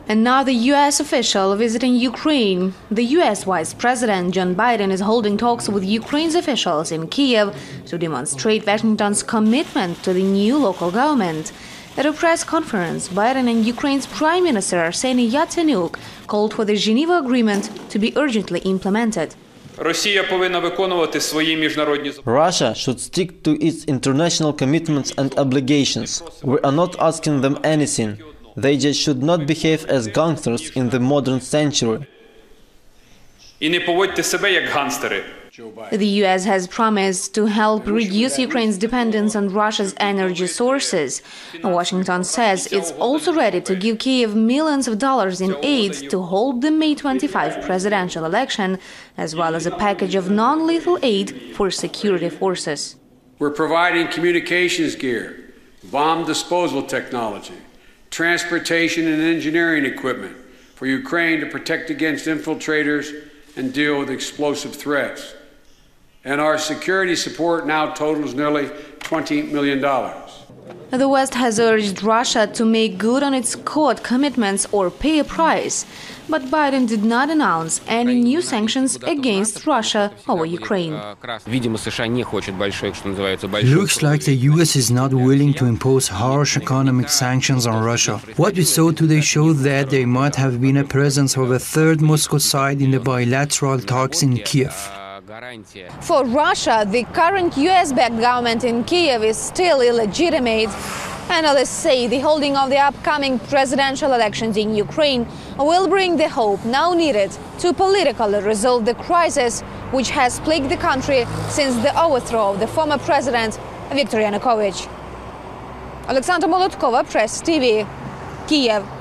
Another U.S. official visiting Ukraine. The U.S. Vice President John Biden is holding talks with Ukraine's officials in Kiev to demonstrate Washington's commitment to the new local government. At a press conference, Biden and Ukraine's Prime Minister Arseniy Yatsenyuk called for the Geneva Agreement to be urgently implemented. Russia should stick to its international commitments and obligations. We are not asking them anything. They just should not behave as gangsters in the modern century. The U.S. has promised to help reduce Ukraine's dependence on Russia's energy sources. Washington says it's also ready to give Kyiv millions of dollars in aid to hold the May 25 presidential election, as well as a package of non-lethal aid for security forces. We're providing communications gear, bomb disposal technology, transportation and engineering equipment for Ukraine to protect against infiltrators and deal with explosive threats. And our security support now totals nearly $20 million. The West has urged Russia to make good on its court commitments or pay a price, but Biden did not announce any new sanctions against Russia over Ukraine. Looks like the US is not willing to impose harsh economic sanctions on Russia. What we saw today showed that there might have been a presence of a third Moscow side in the bilateral talks in Kiev. For Russia, the current US-backed government in Kiev is still illegitimate. Analysts say the holding of the upcoming presidential elections in Ukraine will bring the hope now needed to politically resolve the crisis which has plagued the country since the overthrow of the former president Viktor Yanukovych. Alexandra Molotkova, Press TV, Kiev.